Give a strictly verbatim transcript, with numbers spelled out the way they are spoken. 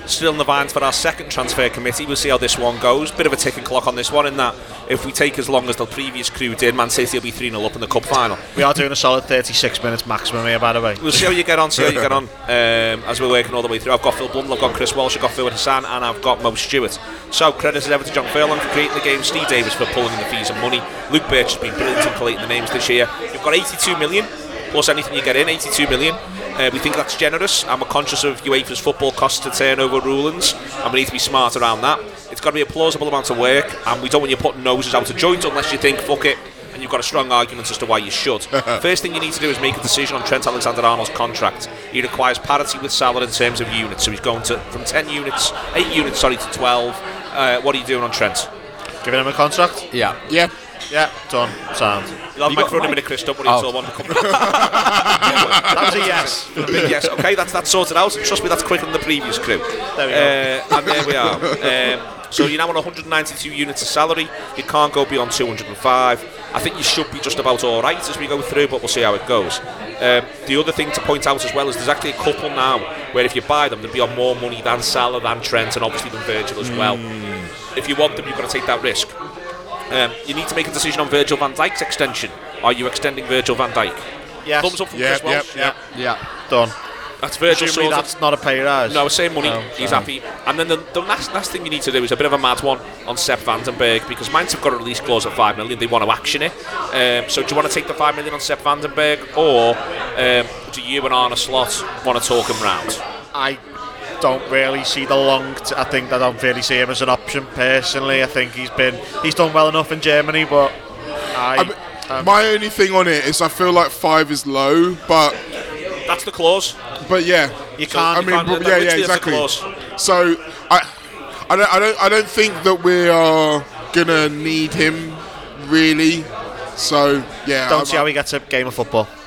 still in the vines for our second transfer committee. We'll see how this one goes. Bit of a ticking clock on this one, in that if we take as long as the previous crew did, Man City will be three nil up in the cup final. We are doing a solid thirty-six minutes maximum here, by the way. We'll see how you get on, see how you get on um, as we're working all the way through. I've got Phil Blundell, I've got Chris Walsh, I've got Phil Hassan, and I've got Mo Stewart. So credit as ever to John Furlong for creating the game, Steve Davis for pulling in the fees and money, Luke Birch has been brilliant in collating the names this year. You've got eighty-two million plus anything you get in, eighty-two million. Uh, we think that's generous, and we're conscious of UEFA's football cost to turnover rulings, and we need to be smart around that. It's got to be a plausible amount of work, and we don't want you putting noses out of joint unless you think, fuck it, and you've got a strong argument as to why you should. First thing you need to do is make a decision on Trent Alexander-Arnold's contract. He requires parity with Salah in terms of units, so he's going to from ten units, eight units, sorry, to twelve. Uh, what are you doing on Trent? Giving him a contract? Yeah. Yeah. Yeah, done. Sound. You'll have a microphone in a minute, Chris. Don't worry, Oh. it's all one to come. That was a yes. A big yes. Okay, that's that's sorted out. Trust me, that's quicker than the previous crew. There we uh, And there we are. Um, so you're now on one hundred ninety-two units of salary. You can't go beyond two hundred five. I think you should be just about all right as we go through, but we'll see how it goes. Um, the other thing to point out as well is there's actually a couple now where if you buy them, they'll be on more money than Salah, than Trent, and obviously than Virgil as well. Mm. If you want them, you've got to take that risk. Um, you need to make a decision on Virgil van Dijk's extension. Are you extending Virgil van Dijk? Yes. Thumbs up from Yeah, Chris Welsh. yeah, Yeah. Done. That's Virgil Presumably sorted. that's not a pay rise. No, same money. No, He's sorry. happy. And then the, the last, last thing you need to do is a bit of a mad one on Sepp Vandenberg, because Mainz have got a release clause at five million. They want to action it. Um, so do you want to take the five million on Sepp Vandenberg, or um, do you and Arne Slot want to talk him round? I don't really see the long. T- I think I don't really see him as an option personally. I think he's been he's done well enough in Germany, but I. I mean, um, my only thing on it is I feel like five is low, but That's the clause. but yeah, You can't- I you mean, can't- but- that yeah, yeah, literally is the exactly. clause. So I, I don't, I don't, I don't think that we are gonna need him really. So yeah, don't I'm- see how he gets a game of football.